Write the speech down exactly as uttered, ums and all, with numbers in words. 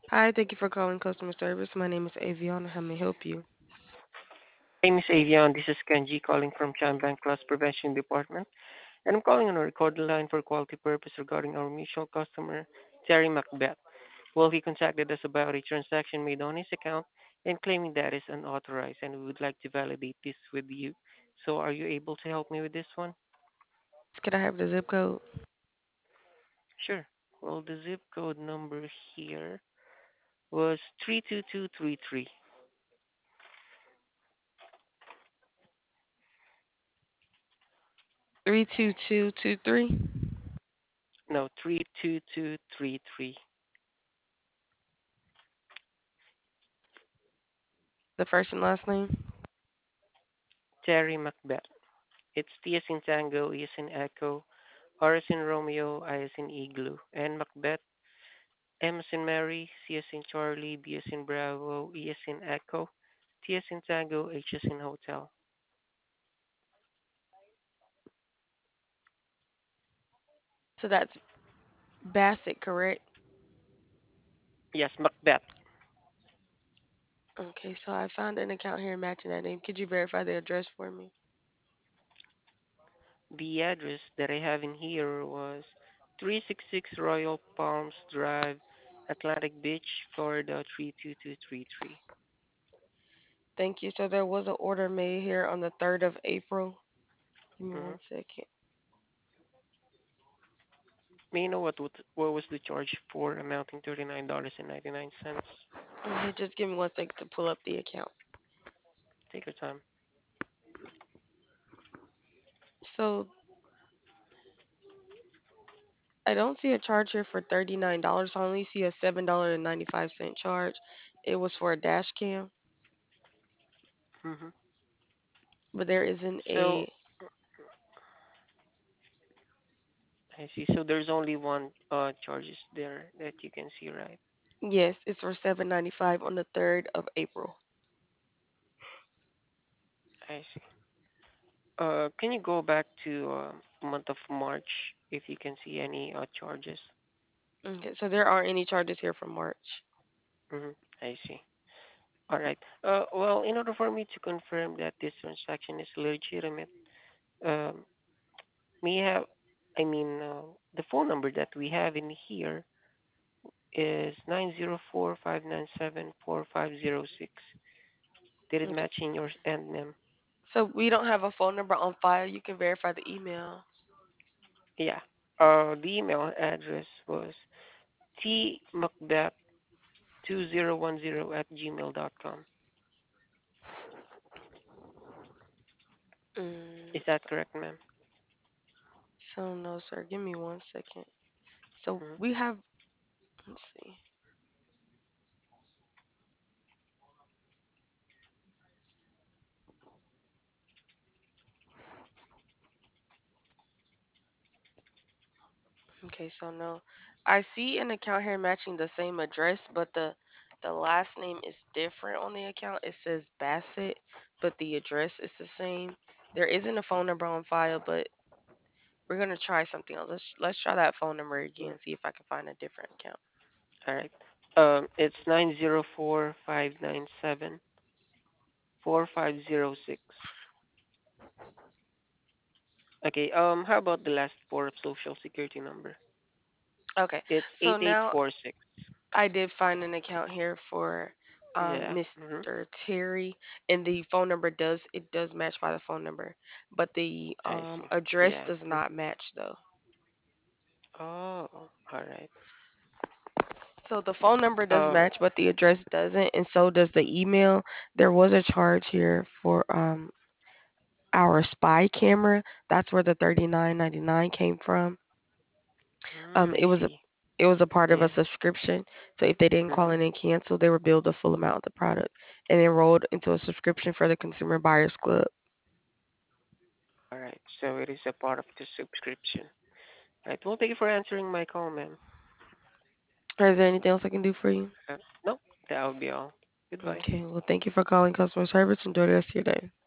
Hi, thank you for calling customer service. My name is Aviana. How may I help you? My name is Avian. This is Kenji calling from Bank Loss Prevention Department, and I'm calling on a recorded line for quality purpose regarding our mutual customer, Terry Macbeth. Well, he contacted us about a transaction made on his account and claiming that is unauthorized, and we would like to validate this with you. So, are you able to help me with this one? Could I have the zip code? Sure. Well, the zip code number here was three two two three three. three two two two three. No, three two two three three. The first and last name? Terry Macbeth. It's T as in Tango, E as in Echo, R as in Romeo, I as in Igloo, and Macbeth, M as in Mary, C as in Charlie, B as in Bravo, E as in Echo, T as in Tango, H as in Hotel. So that's Bassett, correct? Yes, Macbeth. Okay, so I found an account here matching that name. Could you verify the address for me? The address that I have in here was three sixty-six Royal Palms Drive, Atlantic Beach, Florida three two two three three. Thank you. So there was an order made here on the third of April. Give me Mm-hmm. one second. May I know what, what what was the charge for amounting thirty-nine dollars and ninety-nine cents? Okay, just give me one second to pull up the account. Take your time. So I don't see a charge here for thirty-nine dollars. I only see a seven dollars and ninety-five cents charge. It was for a dash cam, Mm-hmm. but there isn't So a. I see. So there's only one uh charges there that you can see, right? Yes, it's for seven ninety-five on the third of April. I see. Uh, can you go back to uh, month of March if you can see any uh charges? Okay, so there aren't any charges here for March. Mm-hmm. I see. All right. Uh, well, in order for me to confirm that this transaction is legitimate, um, may have, I mean, uh, the phone number that we have in here is nine zero four five nine seven four five zero six. Did it Okay. match in your end, ma'am? So we don't have a phone number on file. You can verify the email. Yeah. Uh, the email address was tmacbeth two zero one zero at gmail dot com. Mm, Is that correct, ma'am? so no, sir. Give me one second. So Mm-hmm. we have. Let's see. Okay, so no, I see an account here matching the same address, but the the last name is different on the account. It says Bassett, but the address is the same. There isn't a phone number on file, but we're gonna try something else. Let's let's try that phone number again. See if I can find a different account. All right. Um, it's nine zero four five nine seven four five zero six. Okay. Um, how about the last four of social security number? Okay, It's so eight eight now four six. I did find an account here for um, Yeah. Mm-hmm. mister Terry, and the phone number does it does match by the phone number, but the I um, see. address Yeah. does Mm. not match though. Oh, all right. So the phone number does Um, match, but the address doesn't, and so does the email. There was a charge here for um, our spy camera. That's where the thirty nine ninety nine came from. mm, Um, I it was a see. it was a part of a Yeah. subscription. So if they didn't call Mm-hmm. in and cancel, they were billed the full amount of the product and enrolled into a subscription for the Consumer Buyers Club. All right. So it is a part of the subscription. All right. Well, thank you for answering my call, ma'am. Is there anything else I can do for you? Uh, no, that will be all. Goodbye. Okay. Well, thank you for calling customer service. Enjoy the rest of your day.